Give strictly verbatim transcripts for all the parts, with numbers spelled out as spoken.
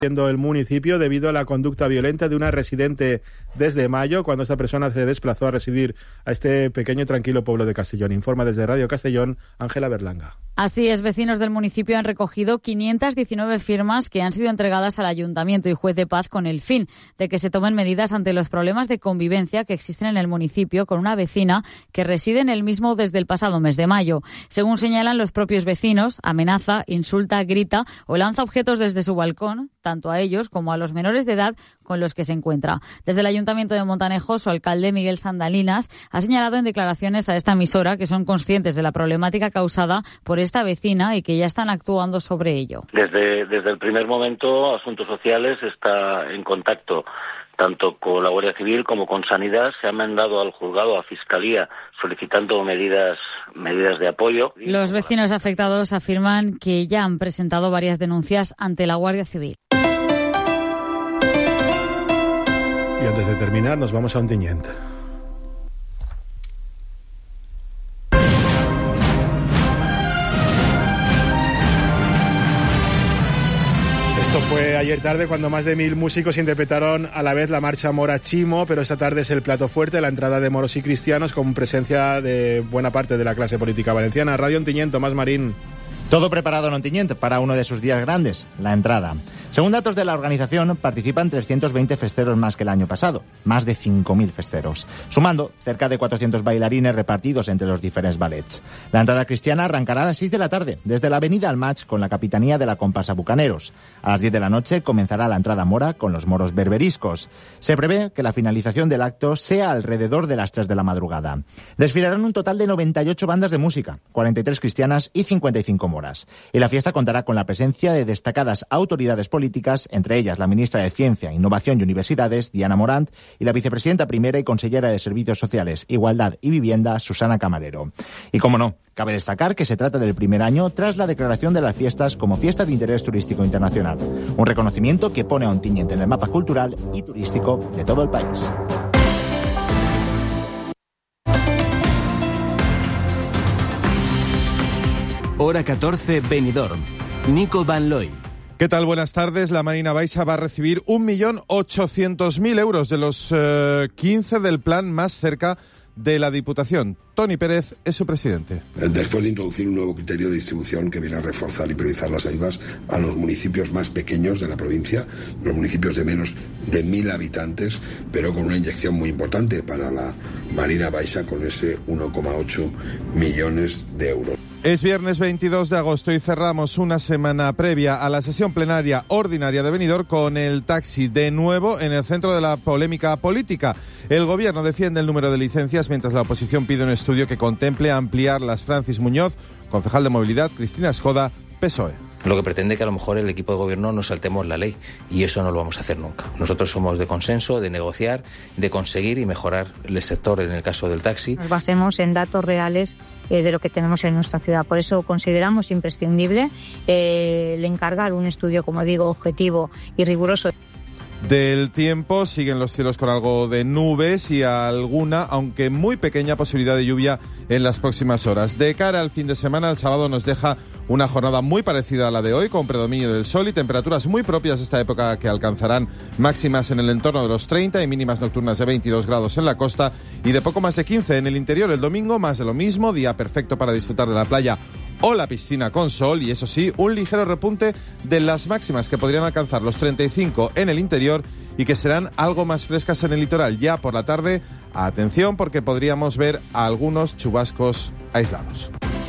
el municipio debido a la conducta violenta de una residente desde mayo, cuando esta persona se desplazó a residir a este pequeño y tranquilo pueblo de Castellón. Informa desde Radio Castellón, Ángela Berlanga. Así es, vecinos del municipio han recogido quinientas diecinueve firmas que han sido entregadas al Ayuntamiento y Juez de Paz con el fin de que se tomen medidas ante los problemas de convivencia que existen en el municipio con una vecina que reside en el mismo desde el pasado mes de mayo. Según señalan los propios vecinos, amenaza, insulta, grita o lanza objetos desde su balcón, tanto a ellos como a los menores de edad con los que se encuentra. Desde el Ayuntamiento de Montanejo, su alcalde Miguel Sandalinas ha señalado en declaraciones a esta emisora que son conscientes de la problemática causada por esta vecina y que ya están actuando sobre ello. Desde, desde el primer momento, Asuntos Sociales está en contacto tanto con la Guardia Civil como con Sanidad. Se ha mandado al juzgado, a Fiscalía, solicitando medidas, medidas de apoyo. Los vecinos afectados afirman que ya han presentado varias denuncias ante la Guardia Civil. Y antes de terminar, nos vamos a Ontinyent. Esto fue ayer tarde cuando más de mil músicos interpretaron a la vez la marcha Mora Chimo, pero esta tarde es el plato fuerte, la entrada de moros y cristianos con presencia de buena parte de la clase política valenciana. Radio Ontinyent, Tomás Marín. Todo preparado en Ontinyent para uno de sus días grandes, la entrada. Según datos de la organización, participan trescientos veinte festeros más que el año pasado, más de cinco mil festeros, sumando cerca de cuatrocientos bailarines repartidos entre los diferentes ballets. La entrada cristiana arrancará a las seis de la tarde, desde la avenida Almach, con la capitanía de la comparsa Bucaneros. A las diez de la noche comenzará la entrada mora con los moros berberiscos. Se prevé que la finalización del acto sea alrededor de las tres de la madrugada. Desfilarán un total de noventa y ocho bandas de música, cuarenta y tres cristianas y cincuenta y cinco moras. Y la fiesta contará con la presencia de destacadas autoridades políticas políticas, entre ellas la ministra de Ciencia, Innovación y Universidades, Diana Morant, y la vicepresidenta primera y consellera de Servicios Sociales, Igualdad y Vivienda, Susana Camarero. Y como no, cabe destacar que se trata del primer año tras la declaración de las fiestas como fiesta de interés turístico internacional, un reconocimiento que pone a Ontinyent en el mapa cultural y turístico de todo el país. Hora catorce, Benidorm. Nico Van Looy. ¿Qué tal? Buenas tardes. La Marina Baixa va a recibir un millón ochocientos mil euros de los eh, quince del plan más cerca de la Diputación. Toni Pérez es su presidente. Después de introducir un nuevo criterio de distribución que viene a reforzar y priorizar las ayudas a los municipios más pequeños de la provincia, los municipios de menos de mil habitantes, pero con una inyección muy importante para la Marina Baixa con ese uno coma ocho millones de euros. Es viernes veintidós de agosto y cerramos una semana previa a la sesión plenaria ordinaria de Benidorm con el taxi de nuevo en el centro de la polémica política. El gobierno defiende el número de licencias mientras la oposición pide un estudio que contemple ampliar las. Francis Muñoz, concejal de Movilidad, Cristina Escoda, P S O E. Lo que pretende que a lo mejor el equipo de gobierno no saltemos la ley y eso no lo vamos a hacer nunca. Nosotros somos de consenso, de negociar, de conseguir y mejorar el sector en el caso del taxi. Nos basemos en datos reales eh, de lo que tenemos en nuestra ciudad. Por eso consideramos imprescindible eh, el encargar un estudio, como digo, objetivo y riguroso. Del tiempo, siguen los cielos con algo de nubes y alguna, aunque muy pequeña, posibilidad de lluvia en las próximas horas. De cara al fin de semana, el sábado nos deja una jornada muy parecida a la de hoy, con predominio del sol y temperaturas muy propias de esta época que alcanzarán máximas en el entorno de los treinta y mínimas nocturnas de veintidós grados en la costa y de poco más de quince en el interior. El domingo, más de lo mismo, día perfecto para disfrutar de la playa o la piscina con sol y, eso sí, un ligero repunte de las máximas que podrían alcanzar los treinta y cinco en el interior y que serán algo más frescas en el litoral. Ya por la tarde, atención porque podríamos ver algunos chubascos aislados.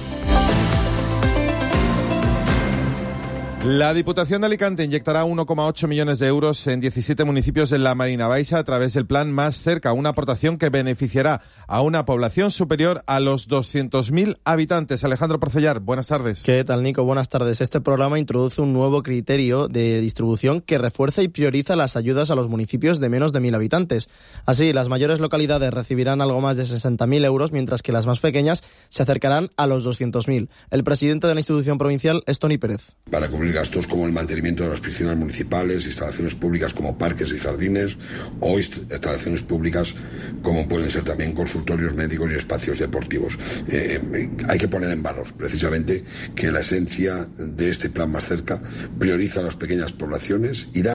La Diputación de Alicante inyectará uno coma ocho millones de euros en diecisiete municipios de la Marina Baixa a través del plan Más Cerca, una aportación que beneficiará a una población superior a los doscientos mil habitantes. Alejandro Porcellar, buenas tardes. ¿Qué tal, Nico? Buenas tardes. Este programa introduce un nuevo criterio de distribución que refuerza y prioriza las ayudas a los municipios de menos de mil habitantes. Así, las mayores localidades recibirán algo más de sesenta mil euros, mientras que las más pequeñas se acercarán a los doscientos mil. El presidente de la institución provincial es Toni Pérez. Para cumplir cubrir gastos como el mantenimiento de las piscinas municipales, instalaciones públicas como parques y jardines o instalaciones públicas como pueden ser también consultorios médicos y espacios deportivos. Eh, hay que poner en valor precisamente que la esencia de este plan Más Cerca prioriza a las pequeñas poblaciones y da